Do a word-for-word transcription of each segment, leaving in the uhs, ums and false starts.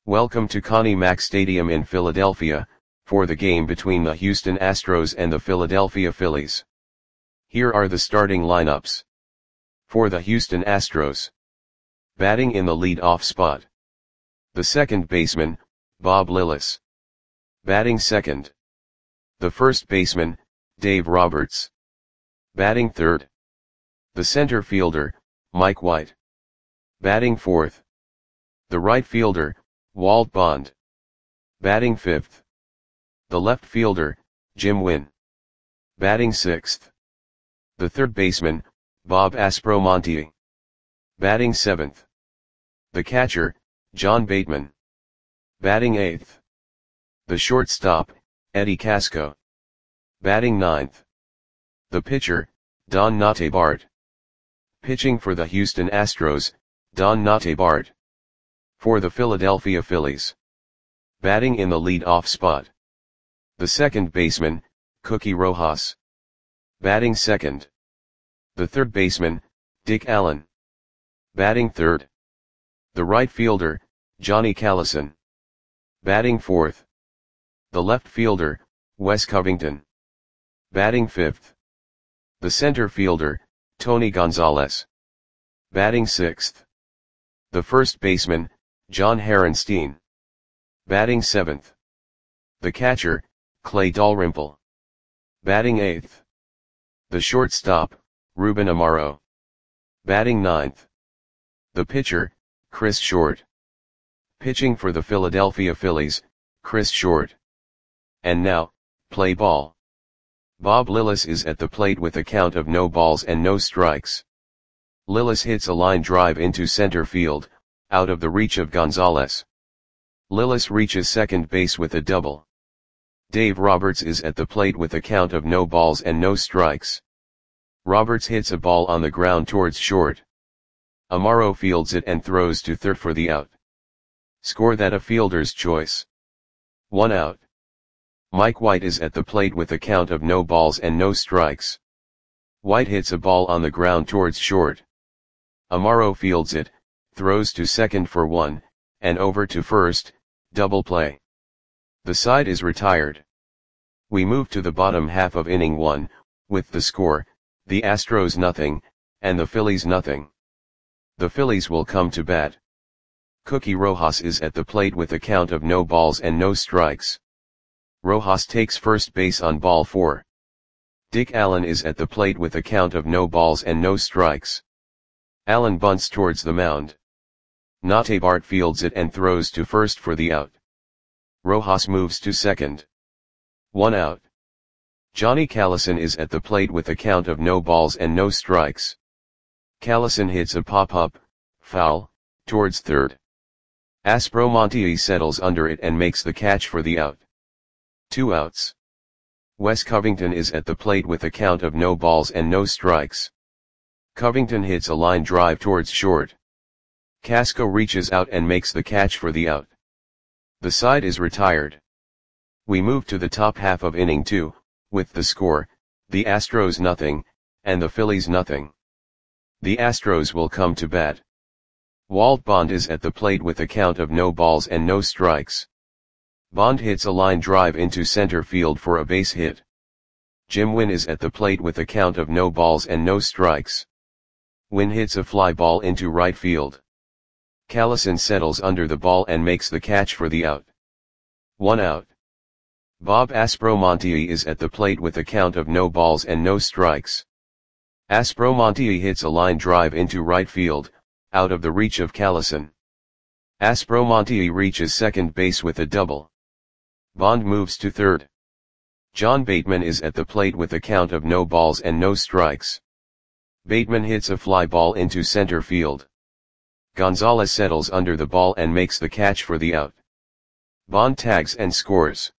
Welcome to Connie Mack Stadium in Philadelphia, for the game between the Houston Astros and the Philadelphia Phillies. Here are the starting lineups. For the Houston Astros. Batting in the lead-off spot. The second baseman, Bob Lillis. Batting second. The first baseman, Dave Roberts. Batting third. The center fielder, Mike White. Batting fourth. The right fielder, Walt Bond. Batting fifth. The left fielder, Jim Wynn. Batting sixth. The third baseman, Bob Aspromonte. Batting seventh. The catcher, John Bateman. Batting eighth. The shortstop, Eddie Casco. Batting ninth. The pitcher, Don Notabart. Pitching for the Houston Astros, Don Notabart. For the Philadelphia Phillies. Batting in the lead-off spot. The second baseman, Cookie Rojas. Batting second. The third baseman, Dick Allen. Batting third. The right fielder, Johnny Callison. Batting fourth. The left fielder, Wes Covington. Batting fifth. The center fielder, Tony Gonzalez. Batting sixth. The first baseman, John Harenstein. Batting seventh. The catcher, Clay Dalrymple. Batting eighth. The shortstop, Ruben Amaro. Batting ninth. The pitcher, Chris Short. Pitching for the Philadelphia Phillies, Chris Short. And now, play ball. Bob Lillis is at the plate with a count of no balls and no strikes. Lillis hits a line drive into center field, out of the reach of Gonzalez. Lillis reaches second base with a double. Dave Roberts is at the plate with a count of no balls and no strikes. Roberts hits a ball on the ground towards short. Amaro fields it and throws to third for the out. Score that a fielder's choice. One out. Mike White is at the plate with a count of no balls and no strikes. White hits a ball on the ground towards short. Amaro fields it, throws to second for one, and over to first, double play. The side is retired. We move to the bottom half of inning one, with the score, the Astros nothing, and the Phillies nothing. The Phillies will come to bat. Cookie Rojas is at the plate with a count of no balls and no strikes. Rojas takes first base on ball four. Dick Allen is at the plate with a count of no balls and no strikes. Allen bunts towards the mound. Notabart fields it and throws to first for the out. Rojas moves to second. One out. Johnny Callison is at the plate with a count of no balls and no strikes. Callison hits a pop-up, foul, towards third. Aspromonte settles under it and makes the catch for the out. Two outs. Wes Covington is at the plate with a count of no balls and no strikes. Covington hits a line drive towards short. Casco reaches out and makes the catch for the out. The side is retired. We move to the top half of inning two, with the score, the Astros nothing, and the Phillies nothing. The Astros will come to bat. Walt Bond is at the plate with a count of no balls and no strikes. Bond hits a line drive into center field for a base hit. Jim Wynn is at the plate with a count of no balls and no strikes. Wynn hits a fly ball into right field. Callison settles under the ball and makes the catch for the out. One out. Bob Aspromonte is at the plate with a count of no balls and no strikes. Aspromonte hits a line drive into right field, out of the reach of Callison. Aspromonte reaches second base with a double. Bond moves to third. John Bateman is at the plate with a count of no balls and no strikes. Bateman hits a fly ball into center field. Gonzalez settles under the ball and makes the catch for the out. Bond tags and scores.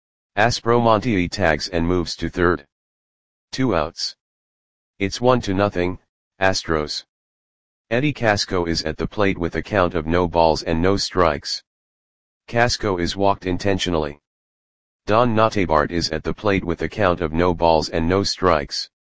Aspromonte tags and moves to third. Two outs. It's one to nothing, Astros. Eddie Casco is at the plate with a count of no balls and no strikes. Casco is walked intentionally. Don Notabart is at the plate with a count of no balls and no strikes.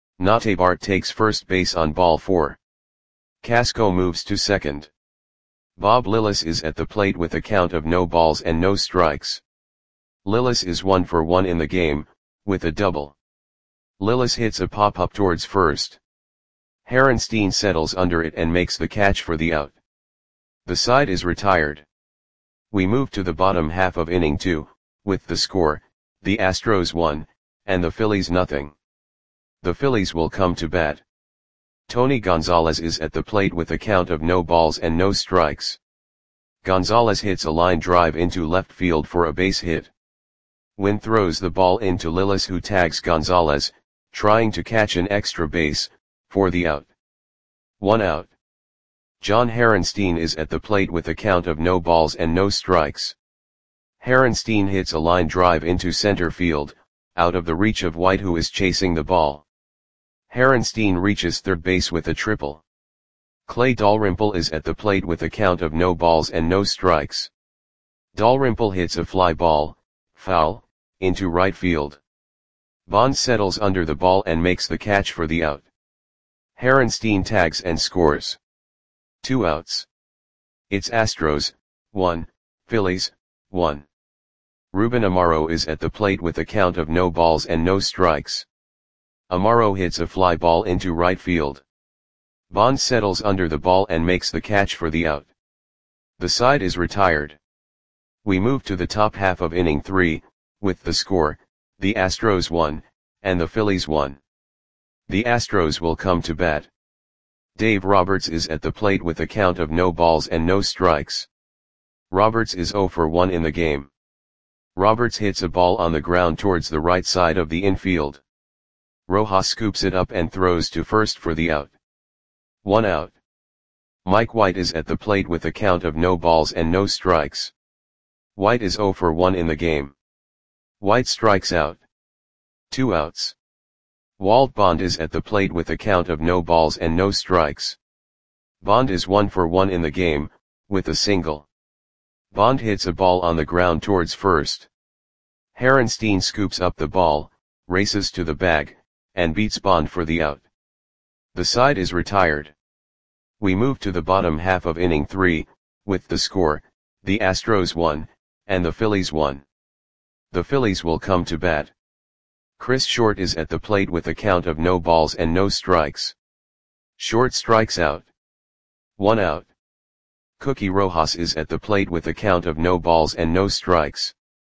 Notabart takes first base on ball four. Casco moves to second. Bob Lillis is at the plate with a count of no balls and no strikes. Lillis is one for one in the game, with a double. Lillis hits a pop-up towards first. Harenstein settles under it and makes the catch for the out. The side is retired. We move to the bottom half of inning two, with the score, the Astros one, and the Phillies nothing. The Phillies will come to bat. Tony Gonzalez is at the plate with a count of no balls and no strikes. Gonzalez hits a line drive into left field for a base hit. Wynn throws the ball into Lillis, who tags Gonzalez, trying to catch an extra base, for the out. One out. John Harenstein is at the plate with a count of no balls and no strikes. Harenstein hits a line drive into center field, out of the reach of White, who is chasing the ball. Harenstein reaches third base with a triple. Clay Dalrymple is at the plate with a count of no balls and no strikes. Dalrymple hits a fly ball, foul, into right field. Bond settles under the ball and makes the catch for the out. Harenstein tags and scores. Two outs. It's Astros, one, Phillies, one. Ruben Amaro is at the plate with a count of no balls and no strikes. Amaro hits a fly ball into right field. Bond settles under the ball and makes the catch for the out. The side is retired. We move to the top half of inning three, with the score, the Astros one, and the Phillies one. The Astros will come to bat. Dave Roberts is at the plate with a count of no balls and no strikes. Roberts is zero for one in the game. Roberts hits a ball on the ground towards the right side of the infield. Rojas scoops it up and throws to first for the out. One out. Mike White is at the plate with a count of no balls and no strikes. White is zero for one in the game. White strikes out. Two outs. Walt Bond is at the plate with a count of no balls and no strikes. Bond is one for one in the game, with a single. Bond hits a ball on the ground towards first. Harenstein scoops up the ball, races to the bag, and beats Bond for the out. The side is retired. We move to the bottom half of inning three, with the score, the Astros one, and the Phillies one. The Phillies will come to bat. Chris Short is at the plate with a count of no balls and no strikes. Short strikes out. One out. Cookie Rojas is at the plate with a count of no balls and no strikes.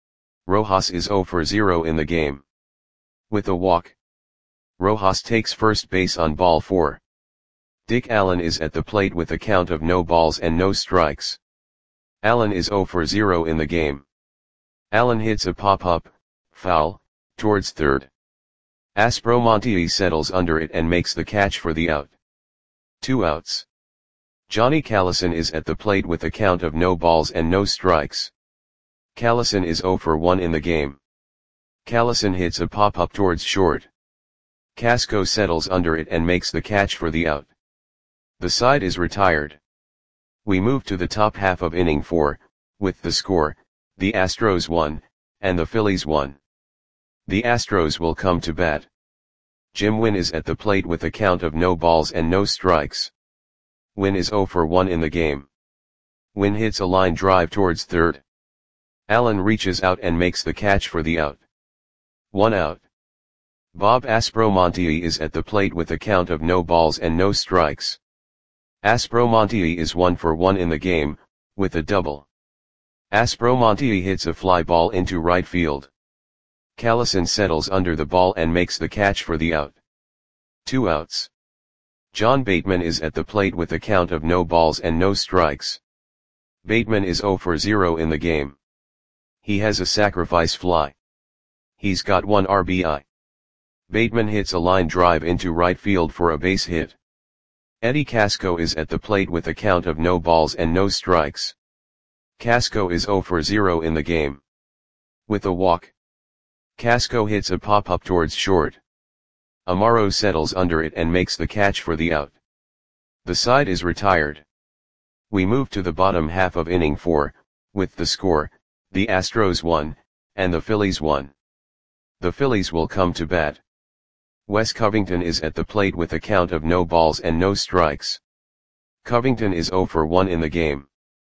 Rojas is zero for zero in the game. With a walk, Rojas takes first base on ball four. Dick Allen is at the plate with a count of no balls and no strikes. Allen is zero for zero in the game. Allen hits a pop-up, foul, towards third. Aspromonte settles under it and makes the catch for the out. Two outs. Johnny Callison is at the plate with a count of no balls and no strikes. Callison is zero for one in the game. Callison hits a pop-up towards short. Casco settles under it and makes the catch for the out. The side is retired. We move to the top half of inning four, with the score, the Astros one, and the Phillies one. The Astros will come to bat. Jim Wynn is at the plate with a count of no balls and no strikes. Wynn is zero for one in the game. Wynn hits a line drive towards third. Allen reaches out and makes the catch for the out. One out. Bob Aspromonte is at the plate with a count of no balls and no strikes. Aspromonte is one for one in the game, with a double. Aspromonte hits a fly ball into right field. Callison settles under the ball and makes the catch for the out. Two outs. John Bateman is at the plate with a count of no balls and no strikes. Bateman is zero for zero in the game. He has a sacrifice fly. He's got one R B I. Bateman hits a line drive into right field for a base hit. Eddie Casco is at the plate with a count of no balls and no strikes. Casco is zero for zero in the game. With a walk, Casco hits a pop-up towards short. Amaro settles under it and makes the catch for the out. The side is retired. We move to the bottom half of inning four, with the score, the Astros one, and the Phillies one. The Phillies will come to bat. Wes Covington is at the plate with a count of no balls and no strikes. Covington is zero for one in the game.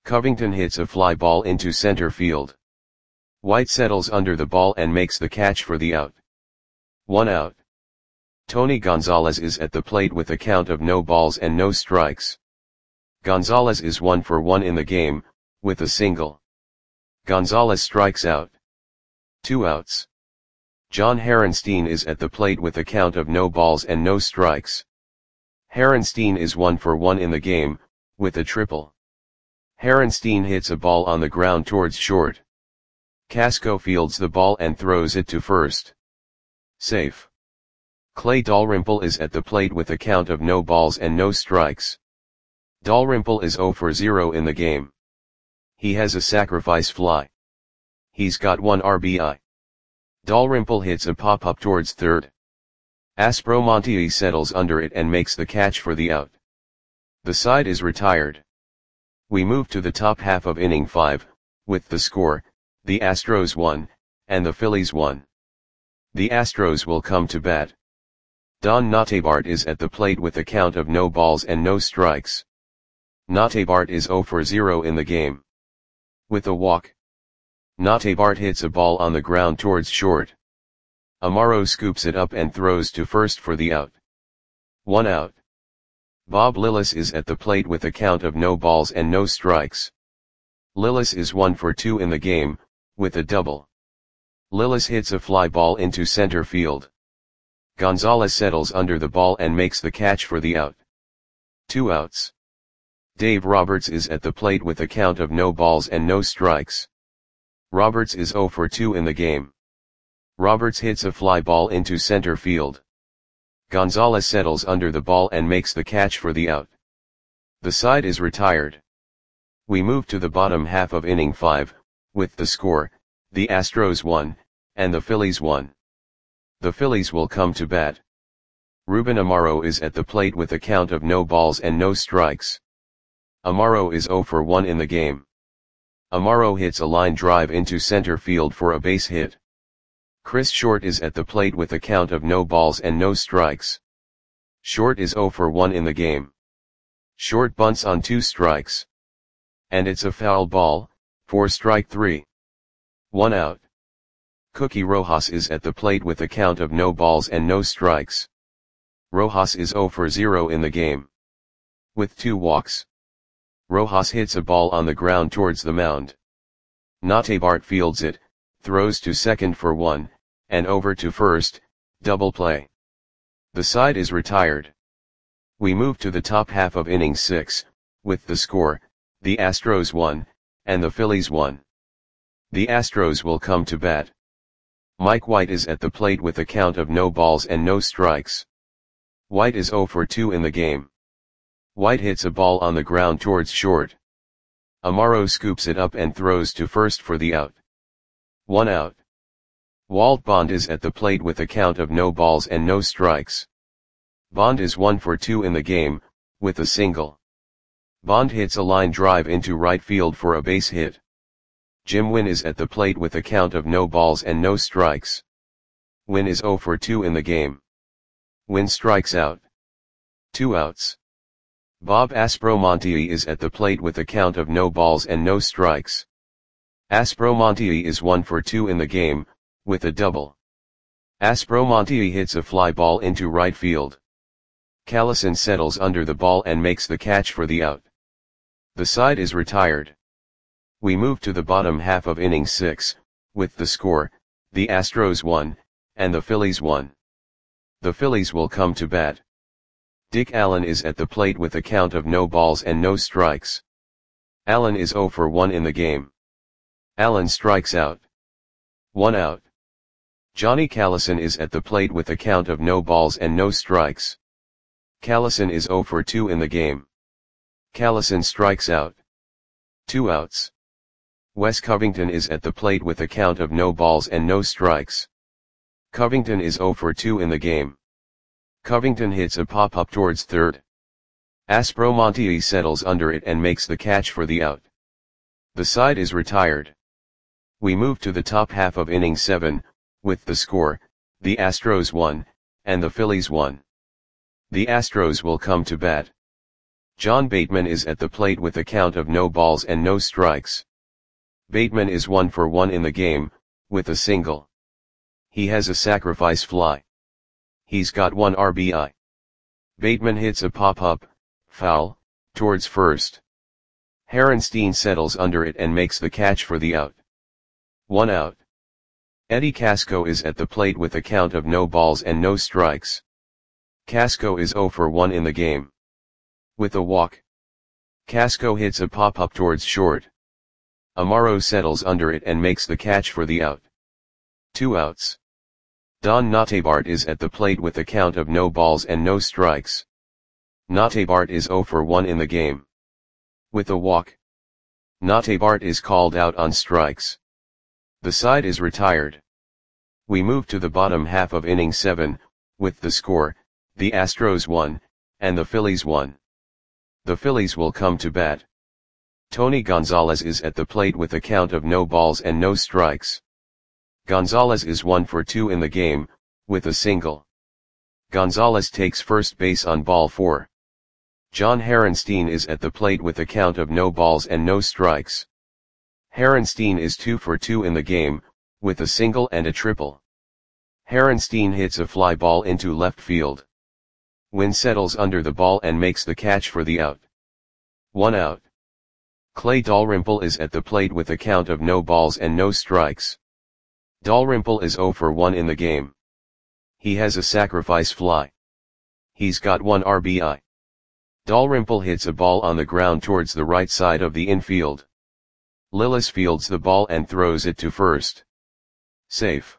Covington hits a fly ball into center field. White settles under the ball and makes the catch for the out. One out. Tony Gonzalez is at the plate with a count of no balls and no strikes. Gonzalez is one for one in the game, with a single. Gonzalez strikes out. Two outs. John Herenstein is at the plate with a count of no balls and no strikes. Herenstein is one for one in the game, with a triple. Herenstein hits a ball on the ground towards short. Casco fields the ball and throws it to first. Safe. Clay Dalrymple is at the plate with a count of no balls and no strikes. Dalrymple is zero for zero in the game. He has a sacrifice fly. He's got one R B I. Dalrymple hits a pop-up towards third. Aspromonte settles under it and makes the catch for the out. The side is retired. We move to the top half of inning five, with the score, the Astros won, and the Phillies won. The Astros will come to bat. Don Notabart is at the plate with a count of no balls and no strikes. Notabart is zero for zero in the game. With a walk. Notabart hits a ball on the ground towards short. Amaro scoops it up and throws to first for the out. One out. Bob Lillis is at the plate with a count of no balls and no strikes. Lillis is one for two in the game, with a double. Lillis hits a fly ball into center field. Gonzalez settles under the ball and makes the catch for the out. Two outs. Dave Roberts is at the plate with a count of no balls and no strikes. Roberts is zero for two in the game. Roberts hits a fly ball into center field. Gonzalez settles under the ball and makes the catch for the out. The side is retired. We move to the bottom half of inning five, with the score, the Astros won, and the Phillies won. The Phillies will come to bat. Ruben Amaro is at the plate with a count of no balls and no strikes. Amaro is zero for one in the game. Amaro hits a line drive into center field for a base hit. Chris Short is at the plate with a count of no balls and no strikes. Short is zero for one in the game. Short bunts on two strikes. And it's a foul ball, for strike three. One out. Cookie Rojas is at the plate with a count of no balls and no strikes. Rojas is zero for zero in the game. With two walks. Rojas hits a ball on the ground towards the mound. Notabart fields it, throws to second for one, and over to first, double play. The side is retired. We move to the top half of inning six, with the score, the Astros won, and the Phillies won. The Astros will come to bat. Mike White is at the plate with a count of no balls and no strikes. White is zero for two in the game. White hits a ball on the ground towards short. Amaro scoops it up and throws to first for the out. One out. Walt Bond is at the plate with a count of no balls and no strikes. Bond is one for two in the game, with a single. Bond hits a line drive into right field for a base hit. Jim Wynn is at the plate with a count of no balls and no strikes. Wynn is zero for two in the game. Wynn strikes out. Two outs. Bob Aspromonte is at the plate with a count of no balls and no strikes. Aspromonte is one for two in the game, with a double. Aspromonte hits a fly ball into right field. Callison settles under the ball and makes the catch for the out. The side is retired. We move to the bottom half of inning six, with the score, the Astros won, and the Phillies won. The Phillies will come to bat. Dick Allen is at the plate with a count of no balls and no strikes. Allen is zero for one in the game. Allen strikes out. One out. Johnny Callison is at the plate with a count of no balls and no strikes. Callison is zero for two in the game. Callison strikes out. Two outs. Wes Covington is at the plate with a count of no balls and no strikes. Covington is zero for two in the game. Covington hits a pop-up towards third. Aspromonte settles under it and makes the catch for the out. The side is retired. We move to the top half of inning seven, with the score, the Astros won, and the Phillies won. The Astros will come to bat. John Bateman is at the plate with a count of no balls and no strikes. Bateman is one for one in the game, with a single. He has a sacrifice fly. He's got one R B I. Bateman hits a pop-up, foul, towards first. Harenstein settles under it and makes the catch for the out. One out. Eddie Casco is at the plate with a count of no balls and no strikes. Casco is zero for one in the game. With a walk. Casco hits a pop-up towards short. Amaro settles under it and makes the catch for the out. Two outs. Don Notabart is at the plate with a count of no balls and no strikes. Notabart is zero for one in the game. With a walk. Notabart is called out on strikes. The side is retired. We move to the bottom half of inning seven, with the score, the Astros won, and the Phillies won. The Phillies will come to bat. Tony Gonzalez is at the plate with a count of no balls and no strikes. Gonzalez is one for two in the game, with a single. Gonzalez takes first base on ball four. John Harenstein is at the plate with a count of no balls and no strikes. Harenstein is two for two in the game, with a single and a triple. Harenstein hits a fly ball into left field. Wynn settles under the ball and makes the catch for the out. One out. Clay Dalrymple is at the plate with a count of no balls and no strikes. Dalrymple is zero for one in the game. He has a sacrifice fly. He's got one R B I. Dalrymple hits a ball on the ground towards the right side of the infield. Lillis fields the ball and throws it to first. Safe.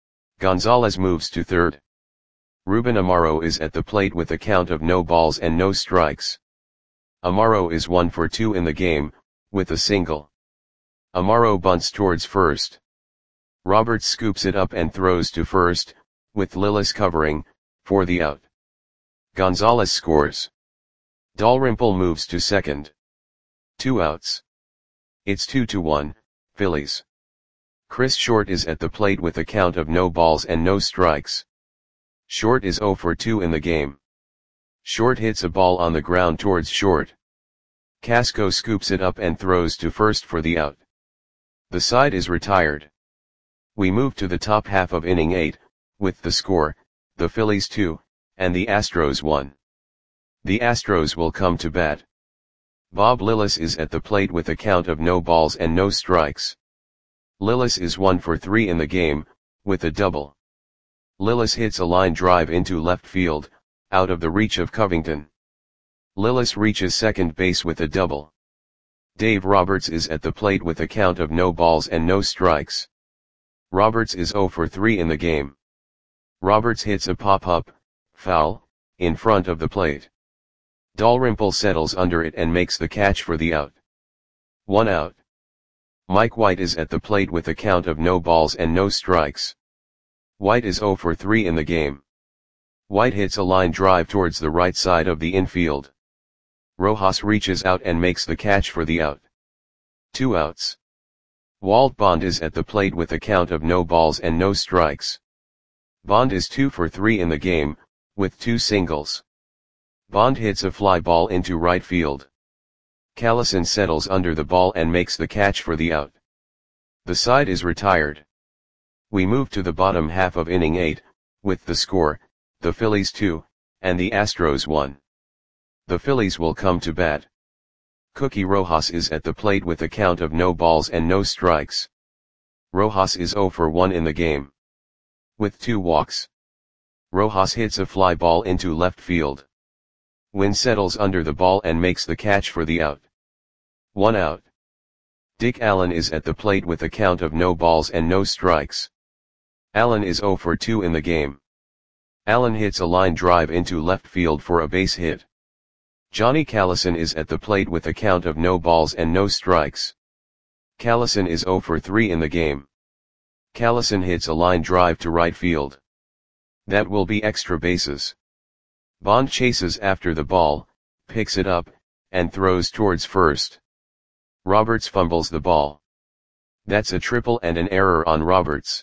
Gonzalez moves to third. Ruben Amaro is at the plate with a count of no balls and no strikes. Amaro is one for two in the game, with a single. Amaro bunts towards first. Roberts scoops it up and throws to first, with Lillis covering, for the out. Gonzalez scores. Dalrymple moves to second. Two outs. It's two to one, Phillies. Chris Short is at the plate with a count of no balls and no strikes. Short is zero for two in the game. Short hits a ball on the ground towards short. Casco scoops it up and throws to first for the out. The side is retired. We move to the top half of inning eight, with the score, the Phillies two, and the Astros one. The Astros will come to bat. Bob Lillis is at the plate with a count of no balls and no strikes. Lillis is one for three in the game, with a double. Lillis hits a line drive into left field, out of the reach of Covington. Lillis reaches second base with a double. Dave Roberts is at the plate with a count of no balls and no strikes. Roberts is zero for three in the game. Roberts hits a pop-up, foul, in front of the plate. Dalrymple settles under it and makes the catch for the out. One out. Mike White is at the plate with a count of no balls and no strikes. White is zero for three in the game. White hits a line drive towards the right side of the infield. Rojas reaches out and makes the catch for the out. Two outs. Walt Bond is at the plate with a count of no balls and no strikes. Bond is two for three in the game, with two singles. Bond hits a fly ball into right field. Callison settles under the ball and makes the catch for the out. The side is retired. We move to the bottom half of inning eight, with the score, the Phillies two, and the Astros one. The Phillies will come to bat. Cookie Rojas is at the plate with a count of no balls and no strikes. Rojas is zero for one in the game. With two walks. Rojas hits a fly ball into left field. Wynn settles under the ball and makes the catch for the out. One out. Dick Allen is at the plate with a count of no balls and no strikes. Allen is zero for two in the game. Allen hits a line drive into left field for a base hit. Johnny Callison is at the plate with a count of no balls and no strikes. Callison is zero for three in the game. Callison hits a line drive to right field. That will be extra bases. Bond chases after the ball, picks it up, and throws towards first. Roberts fumbles the ball. That's a triple and an error on Roberts.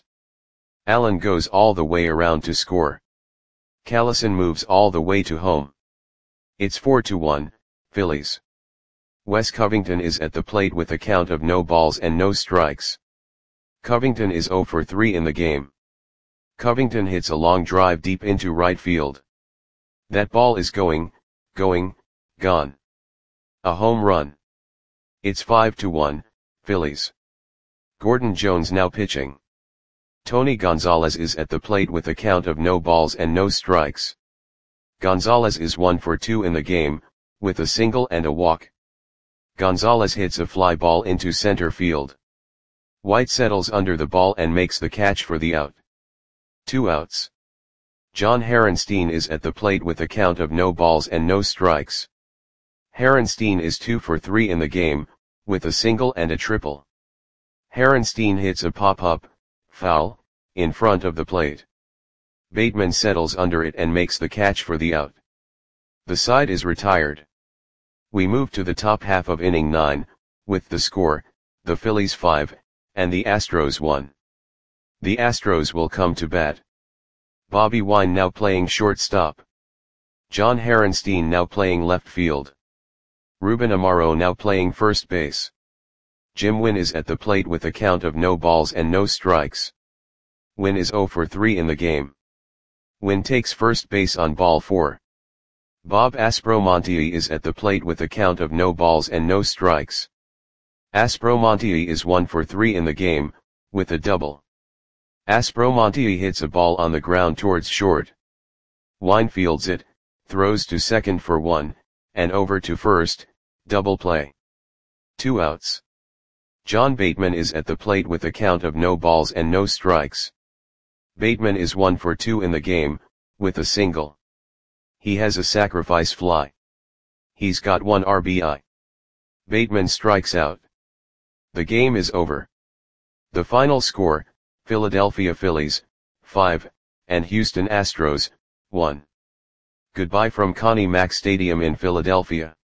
Allen goes all the way around to score. Callison moves all the way to home. It's four to one, Phillies. Wes Covington is at the plate with a count of no balls and no strikes. Covington is zero for three in the game. Covington hits a long drive deep into right field. That ball is going, going, gone. A home run. It's five to one, Phillies. Gordon Jones now pitching. Tony Gonzalez is at the plate with a count of no balls and no strikes. Gonzalez is one for two in the game, with a single and a walk. Gonzalez hits a fly ball into center field. White settles under the ball and makes the catch for the out. Two outs. John Harenstein is at the plate with a count of no balls and no strikes. Harenstein is two for three in the game, with a single and a triple. Harenstein hits a pop-up, foul, in front of the plate. Bateman settles under it and makes the catch for the out. The side is retired. We move to the top half of inning nine, with the score, the Phillies five, and the Astros one. The Astros will come to bat. Bobby Wine now playing shortstop. John Harenstein now playing left field. Ruben Amaro now playing first base. Jim Wynn is at the plate with a count of no balls and no strikes. Wynn is zero for three in the game. Wynn takes first base on ball four. Bob Aspromonte is at the plate with a count of no balls and no strikes. Aspromonte is one for three in the game, with a double. Aspromonte hits a ball on the ground towards short. Wine fields it, throws to second for one, and over to first, double play. Two outs. John Bateman is at the plate with a count of no balls and no strikes. Bateman is one for two in the game, with a single. He has a sacrifice fly. He's got one R B I. Bateman strikes out. The game is over. The final score, Philadelphia Phillies, five, and Houston Astros, one. Goodbye from Connie Mack Stadium in Philadelphia.